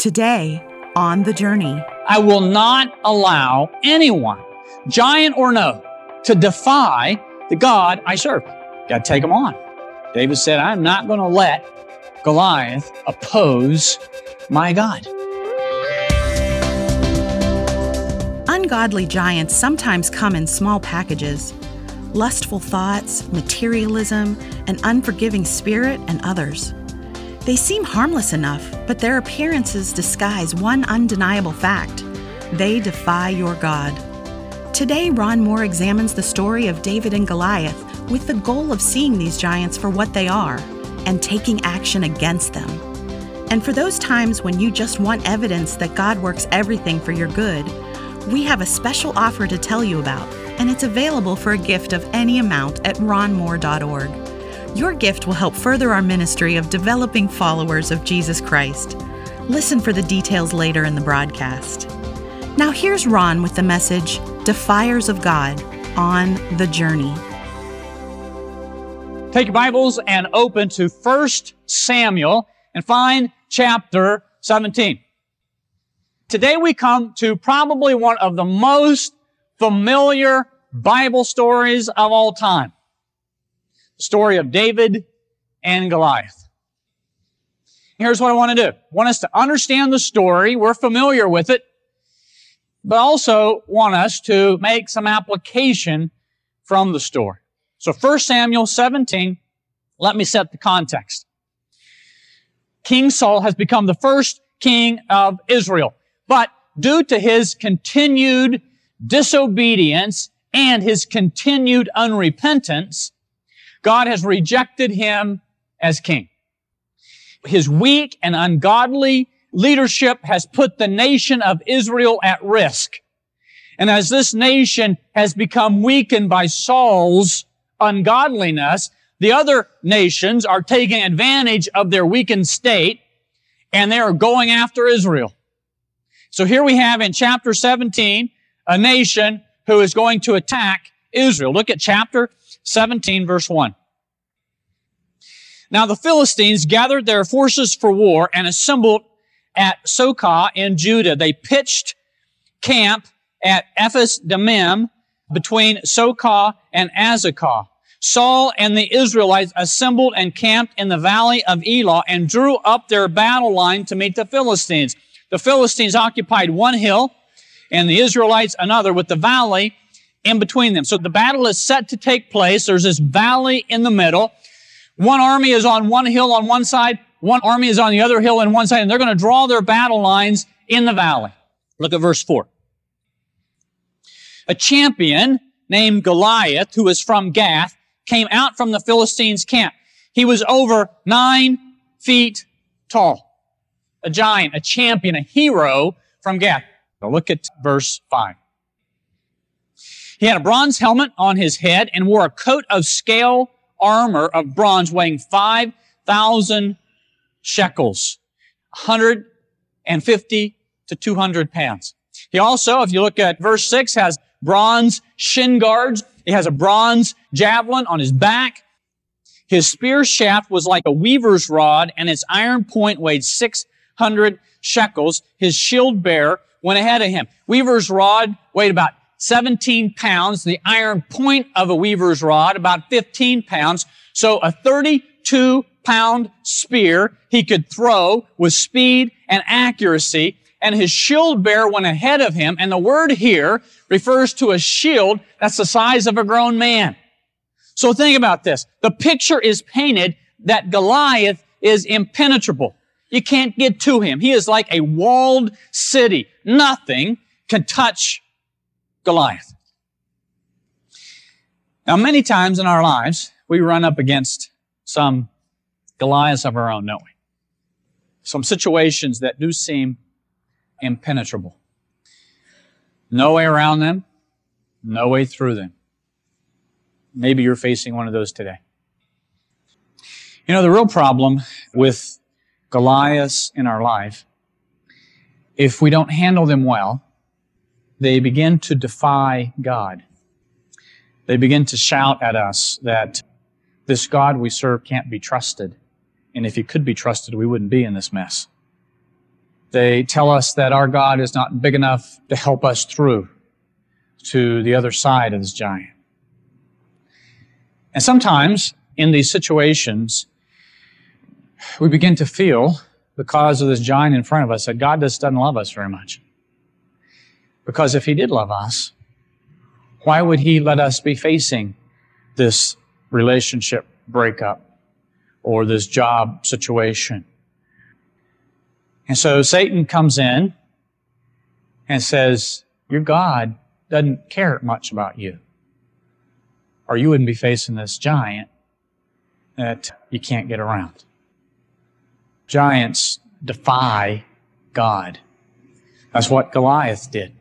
Today, on The Journey. I will not allow anyone, giant or no, to defy the God I serve. Got to take them on. David said, I'm not going to let Goliath oppose my God. Ungodly giants sometimes come in small packages. Lustful thoughts, materialism, an unforgiving spirit, and others. They seem harmless enough, but their appearances disguise one undeniable fact. They defy your God. Today, Ron Moore examines the story of David and Goliath with the goal of seeing these giants for what they are and taking action against them. And for those times when you just want evidence that God works everything for your good, we have a special offer to tell you about, and it's available for a gift of any amount at ronmoore.org. Your gift will help further our ministry of developing followers of Jesus Christ. Listen for the details later in the broadcast. Now here's Ron with the message, Defiers of God, on The Journey. Take your Bibles and open to 1 Samuel and find chapter 17. Today we come to probably one of the most familiar Bible stories of all time. The story of David and Goliath. Here's what I want to do. I want us to understand the story. We're familiar with it, but also want us to make some application from the story. So 1 Samuel 17, let me set the context. King Saul has become the first king of Israel, but due to his continued disobedience and his continued unrepentance, God has rejected him as king. His weak and ungodly leadership has put the nation of Israel at risk. And as this nation has become weakened by Saul's ungodliness, the other nations are taking advantage of their weakened state, and they are going after Israel. So here we have in chapter 17, a nation who is going to attack Israel. Look at chapter 17, verse 1. Now the Philistines gathered their forces for war and assembled at Socoh in Judah. They pitched camp at Ephes-Dammim between Socoh and Azekah. Saul and the Israelites assembled and camped in the valley of Elah and drew up their battle line to meet the Philistines. The Philistines occupied one hill and the Israelites another, with the valley in between them. So the battle is set to take place. There's this valley in the middle. One army is on one hill on one side, one army is on the other hill on one side, and they're going to draw their battle lines in the valley. Look at verse 4. A champion named Goliath, who was from Gath, came out from the Philistines' camp. He was over 9 feet tall. A giant, a champion, a hero from Gath. Now look at verse 5. He had a bronze helmet on his head and wore a coat of scale armor of bronze weighing 5,000 shekels, 150 to 200 pounds. He also, if you look at verse 6, has bronze shin guards. He has a bronze javelin on his back. His spear shaft was like a weaver's rod, and its iron point weighed 600 shekels. His shield bearer went ahead of him. Weaver's rod weighed about 17 pounds. The iron point of a weaver's rod, about 15 pounds. So a 32-pound spear he could throw with speed and accuracy. And his shield bearer went ahead of him. And the word here refers to a shield that's the size of a grown man. So think about this. The picture is painted that Goliath is impenetrable. You can't get to him. He is like a walled city. Nothing can touch Goliath. Now, many times in our lives, we run up against some Goliaths of our own, don't we? Some situations that do seem impenetrable. No way around them, no way through them. Maybe you're facing one of those today. You know, the real problem with Goliaths in our life, if we don't handle them well, they begin to defy God. They begin to shout at us that this God we serve can't be trusted. And if he could be trusted, we wouldn't be in this mess. They tell us that our God is not big enough to help us through to the other side of this giant. And sometimes in these situations, we begin to feel, because of this giant in front of us, that God just doesn't love us very much. Because if He did love us, why would He let us be facing this relationship breakup or this job situation? And so Satan comes in and says, your God doesn't care much about you, or you wouldn't be facing this giant that you can't get around. Giants defy God. That's what Goliath did.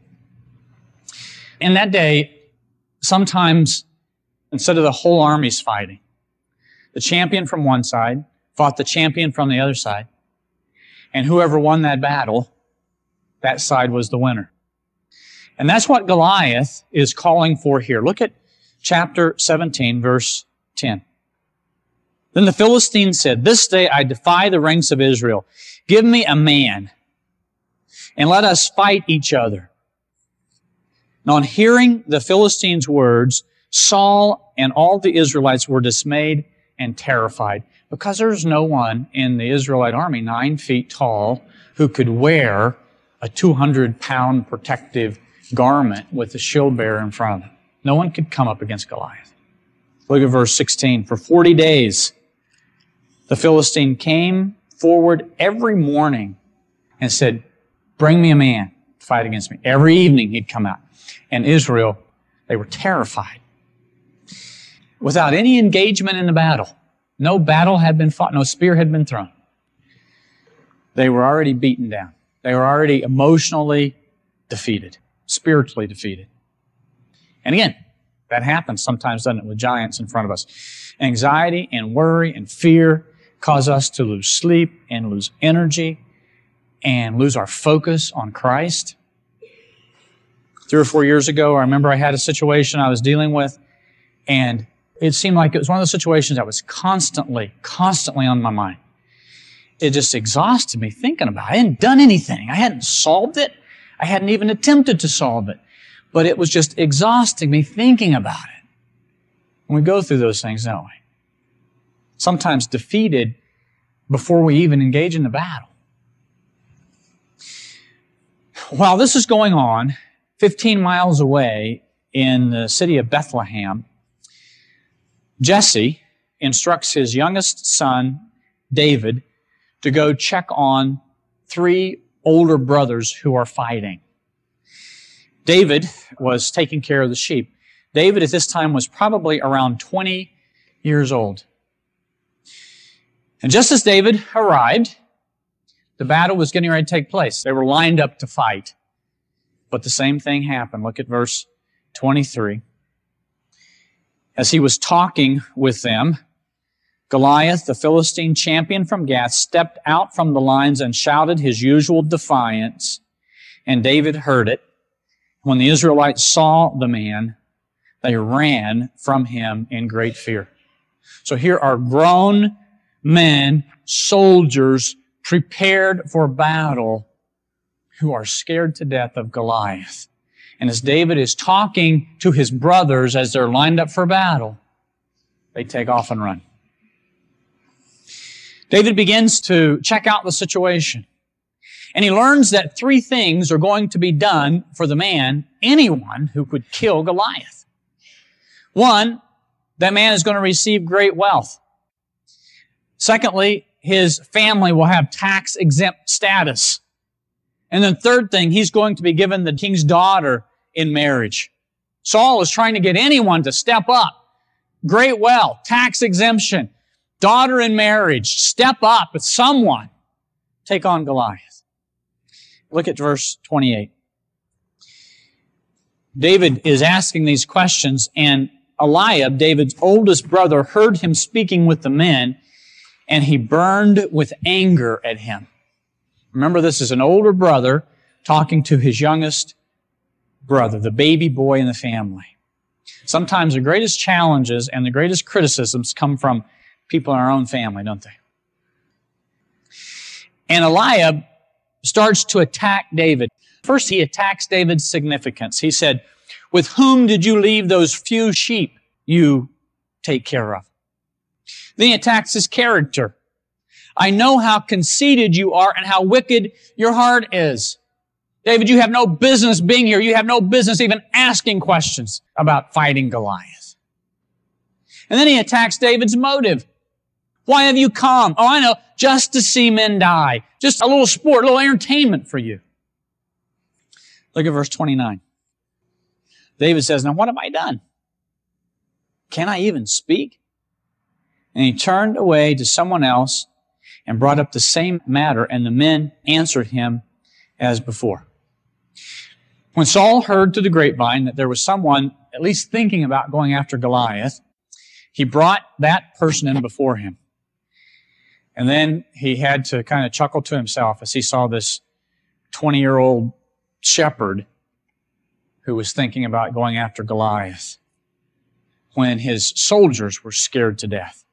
In that day, sometimes instead of the whole armies fighting, the champion from one side fought the champion from the other side, and whoever won that battle, that side was the winner. And that's what Goliath is calling for here. Look at chapter 17, verse 10. Then the Philistine said, this day I defy the ranks of Israel. Give me a man, and let us fight each other. Now, on hearing the Philistines' words, Saul and all the Israelites were dismayed and terrified, because there's no one in the Israelite army 9 feet tall who could wear a 200-pound protective garment with a shield bearer in front of him. No one could come up against Goliath. Look at verse 16. For 40 days, the Philistine came forward every morning and said, bring me a man to fight against me. Every evening he'd come out. And Israel, they were terrified. Without any engagement in the battle, no battle had been fought, no spear had been thrown. They were already beaten down. They were already emotionally defeated, spiritually defeated. And again, that happens sometimes, doesn't it, with giants in front of us. Anxiety and worry and fear cause us to lose sleep and lose energy and lose our focus on Christ. 3 or 4 years ago, I remember I had a situation I was dealing with, and it seemed like it was one of those situations that was constantly on my mind. It just exhausted me thinking about it. I hadn't done anything. I hadn't solved it. I hadn't even attempted to solve it. But it was just exhausting me thinking about it. And we go through those things, don't we? Sometimes defeated before we even engage in the battle. While this is going on, 15 miles away in the city of Bethlehem, Jesse instructs his youngest son, David, to go check on 3 older brothers who are fighting. David was taking care of the sheep. David at this time was probably around 20 years old. And just as David arrived, the battle was getting ready to take place. They were lined up to fight. But the same thing happened. Look at verse 23. As he was talking with them, Goliath, the Philistine champion from Gath, stepped out from the lines and shouted his usual defiance, and David heard it. When the Israelites saw the man, they ran from him in great fear. So here are grown men, soldiers, prepared for battle, who are scared to death of Goliath. And as David is talking to his brothers as they're lined up for battle, they take off and run. David begins to check out the situation. And he learns that 3 things are going to be done for the man, anyone who could kill Goliath. 1, that man is going to receive great wealth. Secondly, his family will have tax-exempt status. And then 3rd thing, he's going to be given the king's daughter in marriage. Saul is trying to get anyone to step up. Great wealth, tax exemption, daughter in marriage, step up with someone. Take on Goliath. Look at verse 28. David is asking these questions, and Eliab, David's oldest brother, heard him speaking with the men, and he burned with anger at him. Remember, this is an older brother talking to his youngest brother, the baby boy in the family. Sometimes the greatest challenges and the greatest criticisms come from people in our own family, don't they? And Eliab starts to attack David. First, he attacks David's significance. He said, "With whom did you leave those few sheep you take care of?" Then he attacks his character. "I know how conceited you are and how wicked your heart is." David, you have no business being here. You have no business even asking questions about fighting Goliath. And then he attacks David's motive. "Why have you come?" "Oh, I know, just to see men die. Just a little sport, a little entertainment for you." Look at verse 29. David says, "Now what have I done? Can I even speak?" And he turned away to someone else and brought up the same matter, and the men answered him as before. When Saul heard through the grapevine that there was someone at least thinking about going after Goliath, he brought that person in before him. And then he had to kind of chuckle to himself as he saw this 20-year-old shepherd who was thinking about going after Goliath when his soldiers were scared to death.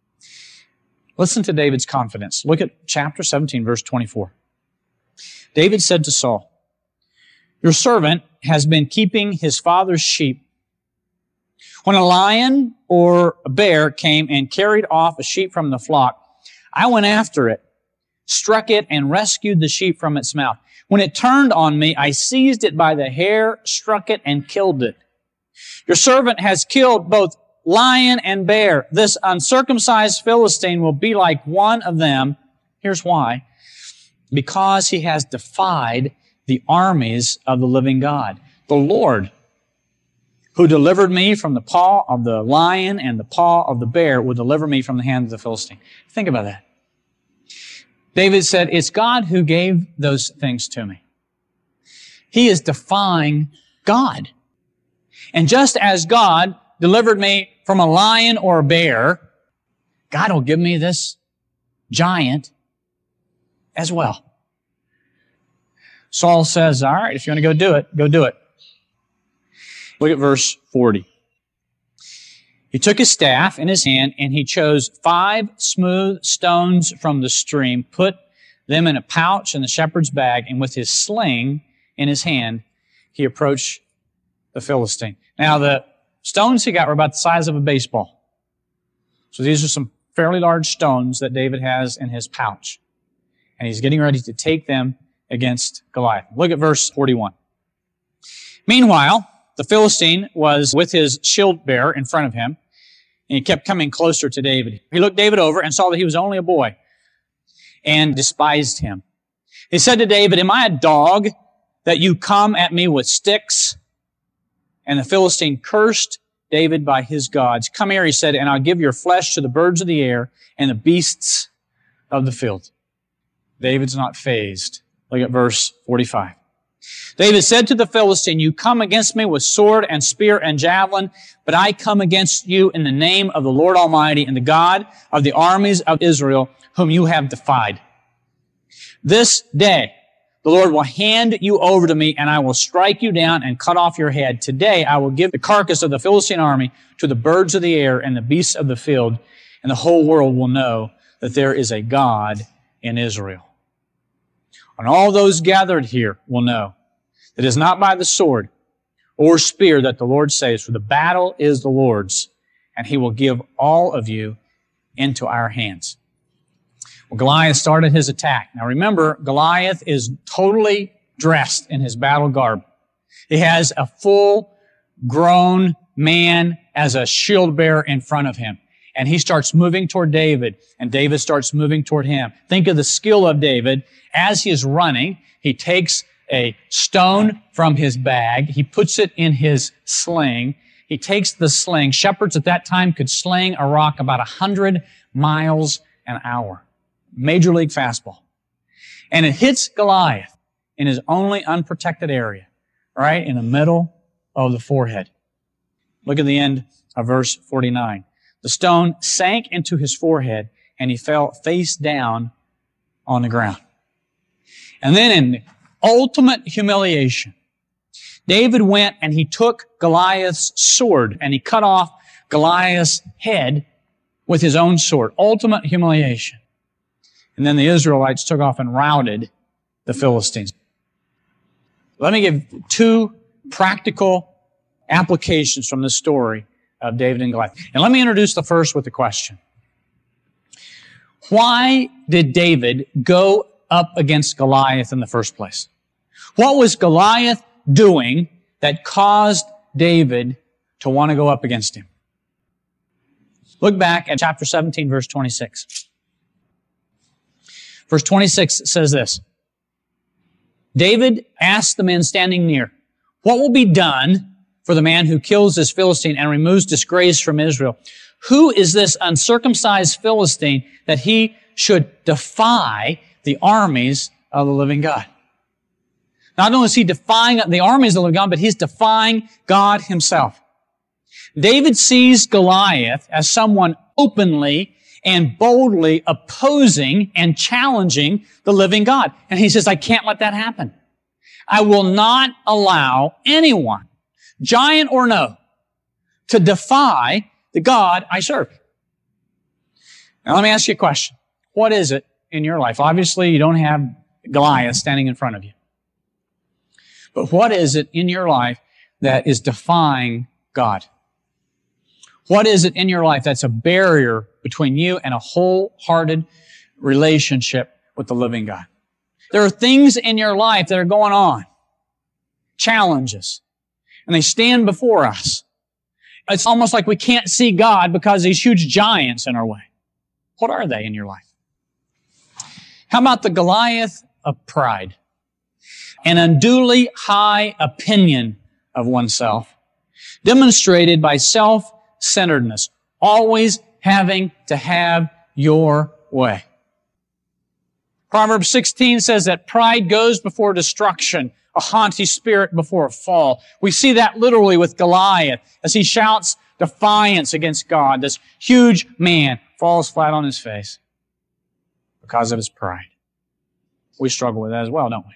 Listen to David's confidence. Look at chapter 17, verse 24. David said to Saul, "Your servant has been keeping his father's sheep. When a lion or a bear came and carried off a sheep from the flock, I went after it, struck it, and rescued the sheep from its mouth. When it turned on me, I seized it by the hair, struck it, and killed it. Your servant has killed both lion and bear. This uncircumcised Philistine will be like one of them." Here's why. "Because he has defied the armies of the living God. The Lord, who delivered me from the paw of the lion and the paw of the bear, will deliver me from the hand of the Philistine." Think about that. David said, "It's God who gave those things to me." He is defying God. And just as God delivered me from a lion or a bear, God will give me this giant as well. Saul says, "All right, if you want to go do it, go do it." Look at verse 40. He took his staff in his hand, and he chose 5 smooth stones from the stream, put them in a pouch in the shepherd's bag, and with his sling in his hand, he approached the Philistine. Now, the stones he got were about the size of a baseball. So these are some fairly large stones that David has in his pouch. And he's getting ready to take them against Goliath. Look at verse 41. Meanwhile, the Philistine was with his shield bearer in front of him, and he kept coming closer to David. He looked David over and saw that he was only a boy and despised him. He said to David, "Am I a dog that you come at me with sticks?" And the Philistine cursed David by his gods. "Come here," he said, "and I'll give your flesh to the birds of the air and the beasts of the field." David's not fazed. Look at verse 45. David said to the Philistine, "You come against me with sword and spear and javelin, but I come against you in the name of the Lord Almighty and the God of the armies of Israel, whom you have defied. This day the Lord will hand you over to me, and I will strike you down and cut off your head. Today I will give the carcass of the Philistine army to the birds of the air and the beasts of the field, and the whole world will know that there is a God in Israel. And all those gathered here will know that it is not by the sword or spear that the Lord saves, for the battle is the Lord's, and He will give all of you into our hands." Well, Goliath started his attack. Now remember, Goliath is totally dressed in his battle garb. He has a full-grown man as a shield bearer in front of him. And he starts moving toward David, and David starts moving toward him. Think of the skill of David. As he is running, he takes a stone from his bag. He puts it in his sling. He takes the sling. Shepherds at that time could sling a rock about 100 miles an hour. Major league fastball. And it hits Goliath in his only unprotected area, right in the middle of the forehead. Look at the end of verse 49. The stone sank into his forehead, and he fell face down on the ground. And then in the ultimate humiliation, David went and he took Goliath's sword, and he cut off Goliath's head with his own sword. Ultimate humiliation. And then the Israelites took off and routed the Philistines. Let me give two practical applications from this story of David and Goliath. And let me introduce the first with a question. Why did David go up against Goliath in the first place? What was Goliath doing that caused David to want to go up against him? Look back at chapter 17, verse 26. Verse 26 says this, David asked the men standing near, what will be done for the man who kills this Philistine and removes disgrace from Israel? Who is this uncircumcised Philistine that he should defy the armies of the living God? Not only is he defying the armies of the living God, but he's defying God himself. David sees Goliath as someone openly and boldly opposing and challenging the living God. And he says, I can't let that happen. I will not allow anyone, giant or no, to defy the God I serve. Now let me ask you a question. What is it in your life? Obviously, you don't have Goliath standing in front of you. But what is it in your life that is defying God? What is it in your life that's a barrier between you and a wholehearted relationship with the living God? There are things in your life that are going on, challenges, and they stand before us. It's almost like we can't see God because these huge giants in our way. What are they in your life? How about the Goliath of pride? An unduly high opinion of oneself, demonstrated by self-centeredness, always having to have your way. Proverbs 16 says that pride goes before destruction, a haughty spirit before a fall. We see that literally with Goliath as he shouts defiance against God. This huge man falls flat on his face because of his pride. We struggle with that as well, don't we?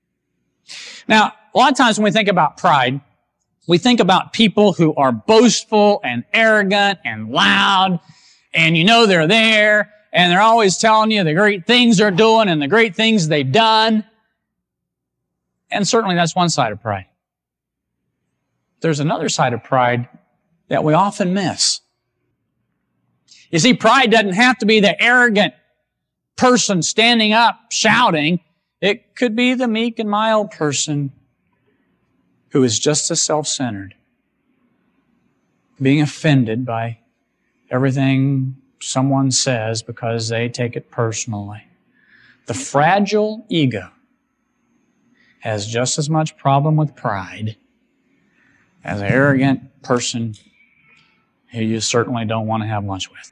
Now, a lot of times when we think about pride, we think about people who are boastful and arrogant and loud, and you know they're there, and they're always telling you the great things they're doing and the great things they've done. And certainly that's one side of pride. There's another side of pride that we often miss. You see, pride doesn't have to be the arrogant person standing up shouting. It could be the meek and mild person who is just as self-centered, being offended by everything someone says because they take it personally. The fragile ego has just as much problem with pride as an arrogant person who you certainly don't want to have lunch with.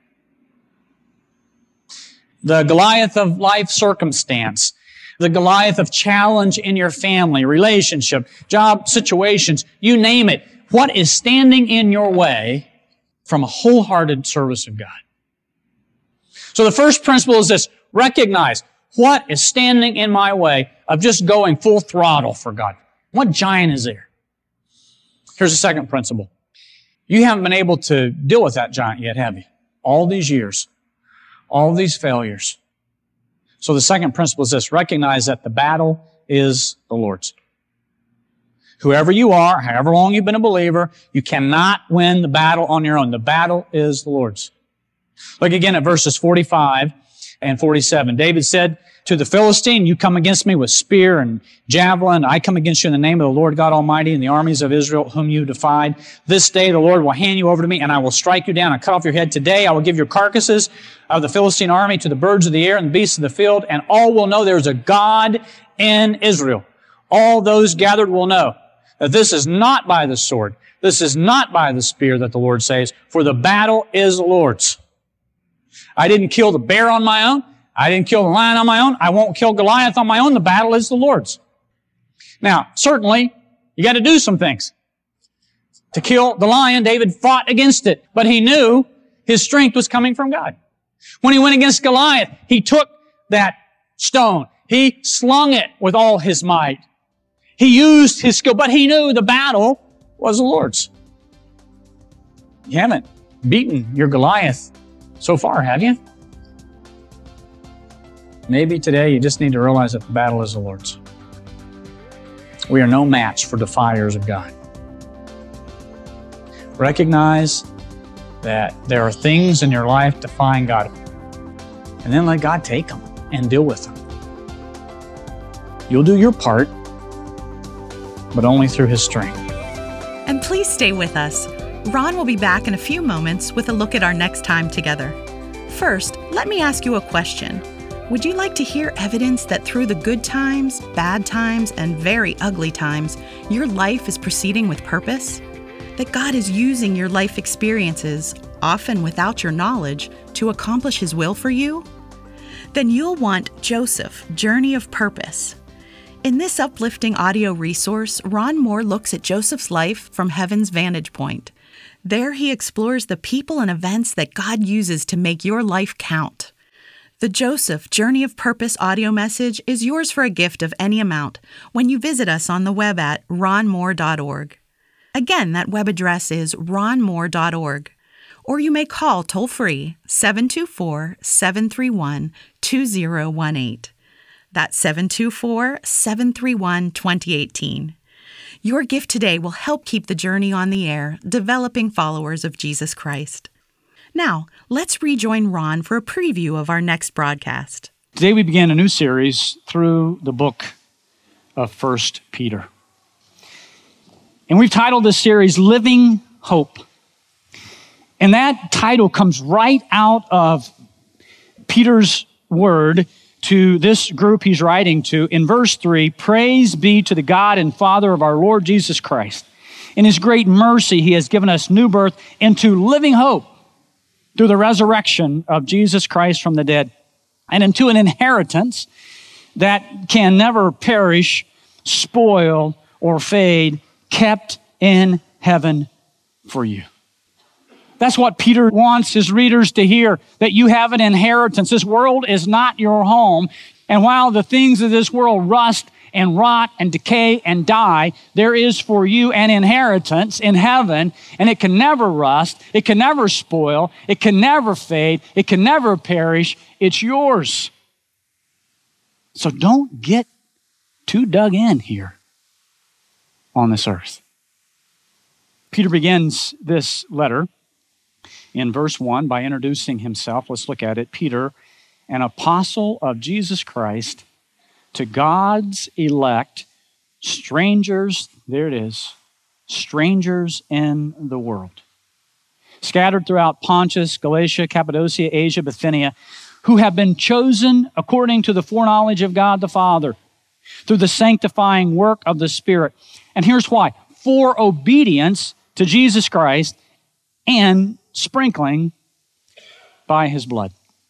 The Goliath of life circumstance, the Goliath of challenge in your family, relationship, job situations, you name it. What is standing in your way from a wholehearted service of God? So the first principle is this: recognize what is standing in my way of just going full throttle for God. What giant is there? Here's the second principle. You haven't been able to deal with that giant yet, have you? All these years, all these failures. So the second principle is this: recognize that the battle is the Lord's. Whoever you are, however long you've been a believer, you cannot win the battle on your own. The battle is the Lord's. Look again at verses 45 and 47. David said to the Philistine, you come against me with spear and javelin. I come against you in the name of the Lord God Almighty and the armies of Israel whom you defied. This day the Lord will hand you over to me, and I will strike you down and cut off your head. Today I will give your carcasses of the Philistine army to the birds of the air and the beasts of the field, and all will know there is a God in Israel. All those gathered will know that this is not by the sword, this is not by the spear that the Lord saves, for the battle is the Lord's. I didn't kill the bear on my own. I didn't kill the lion on my own. I won't kill Goliath on my own. The battle is the Lord's. Now, certainly, you got to do some things. To kill the lion, David fought against it, but he knew his strength was coming from God. When he went against Goliath, he took that stone. He slung it with all his might. He used his skill, but he knew the battle was the Lord's. You haven't beaten your Goliath so far, have you? Maybe today you just need to realize that the battle is the Lord's. We are no match for defiers of God. Recognize that there are things in your life defying God, and then let God take them and deal with them. You'll do your part, but only through His strength. And please stay with us. Ron will be back in a few moments with a look at our next time together. First, let me ask you a question. Would you like to hear evidence that through the good times, bad times, and very ugly times, your life is proceeding with purpose? That God is using your life experiences, often without your knowledge, to accomplish His will for you? Then you'll want Joseph, Journey of Purpose. In this uplifting audio resource, Ron Moore looks at Joseph's life from heaven's vantage point. There he explores the people and events that God uses to make your life count. The Joseph Journey of Purpose audio message is yours for a gift of any amount when you visit us on the web at ronmoore.org. Again, that web address is ronmoore.org. Or you may call toll-free 724-731-2018. That's 724-731-2018. Your gift today will help keep the journey on the air, developing followers of Jesus Christ. Now, let's rejoin Ron for a preview of our next broadcast. Today we begin a new series through the book of 1 Peter. And we've titled this series, Living Hope. And that title comes right out of Peter's word to this group he's writing to. In verse 3, praise be to the God and Father of our Lord Jesus Christ. In His great mercy, He has given us new birth into living hope through the resurrection of Jesus Christ from the dead, and into an inheritance that can never perish, spoil, or fade, kept in heaven for you. That's what Peter wants his readers to hear, that you have an inheritance. This world is not your home. And while the things of this world rust and rot and decay and die, there is for you an inheritance in heaven, and it can never rust, it can never spoil, it can never fade, it can never perish. It's yours. So don't get too dug in here on this earth. Peter begins this letter in verse 1 by introducing himself. Let's look at it. Peter, an apostle of Jesus Christ, to God's elect, strangers, there it is, strangers in the world, scattered throughout Pontus, Galatia, Cappadocia, Asia, Bithynia, who have been chosen according to the foreknowledge of God the Father, through the sanctifying work of the Spirit. And here's why: for obedience to Jesus Christ and sprinkling by His blood.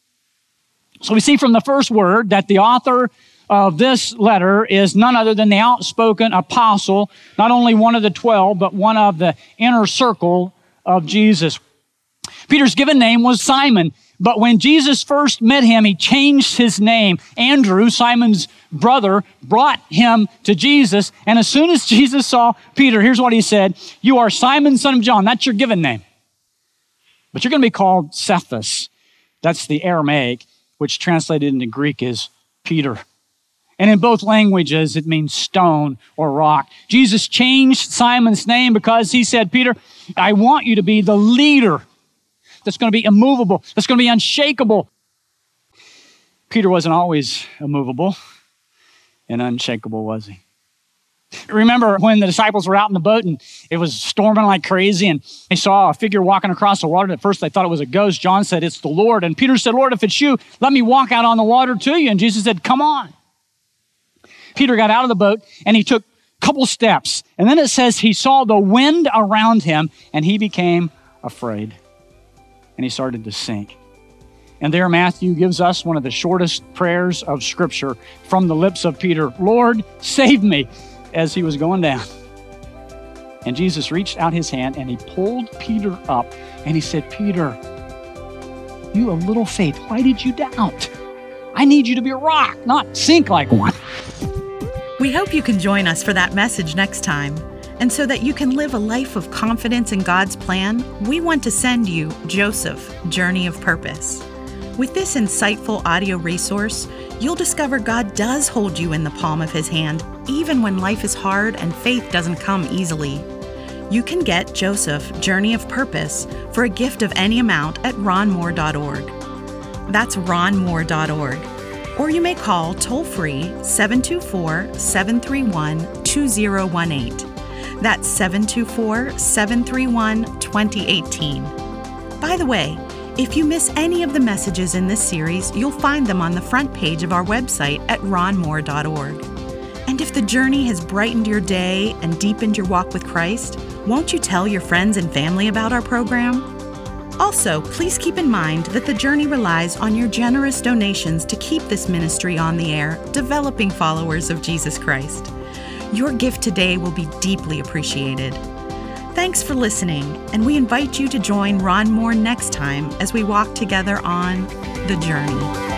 So we see from the first word that the author of this letter is none other than the outspoken apostle, not only one of the 12, but one of the inner circle of Jesus. Peter's given name was Simon, but when Jesus first met him, He changed his name. Andrew, Simon's brother, brought him to Jesus, and as soon as Jesus saw Peter, here's what He said: "You are Simon, son of John." That's your given name. But you're going to be called Cephas. That's the Aramaic, which translated into Greek is Peter. And in both languages, it means stone or rock. Jesus changed Simon's name because He said, Peter, I want you to be the leader that's going to be immovable, that's going to be unshakable. Peter wasn't always immovable and unshakable, was he? Remember when the disciples were out in the boat and it was storming like crazy and they saw a figure walking across the water. At first they thought it was a ghost. John said, it's the Lord. And Peter said, Lord, if it's you, let me walk out on the water to you. And Jesus said, come on. Peter got out of the boat and he took a couple steps. And then it says he saw the wind around him and he became afraid. And he started to sink. And there Matthew gives us one of the shortest prayers of Scripture from the lips of Peter. Lord, save me, as he was going down. And Jesus reached out His hand and He pulled Peter up and He said, Peter, you of little faith, why did you doubt? I need you to be a rock, not sink like one. We hope you can join us for that message next time. And so that you can live a life of confidence in God's plan, we want to send you Joseph, Journey of Purpose. With this insightful audio resource, you'll discover God does hold you in the palm of His hand, even when life is hard and faith doesn't come easily. You can get Joseph, Journey of Purpose, for a gift of any amount at ronmoore.org. That's ronmoore.org. Or you may call toll-free 724-731-2018. That's 724-731-2018. By the way, if you miss any of the messages in this series, you'll find them on the front page of our website at ronmoore.org. And if the journey has brightened your day and deepened your walk with Christ, won't you tell your friends and family about our program? Also, please keep in mind that the journey relies on your generous donations to keep this ministry on the air, developing followers of Jesus Christ. Your gift today will be deeply appreciated. Thanks for listening, and we invite you to join Ron Moore next time as we walk together on The Journey.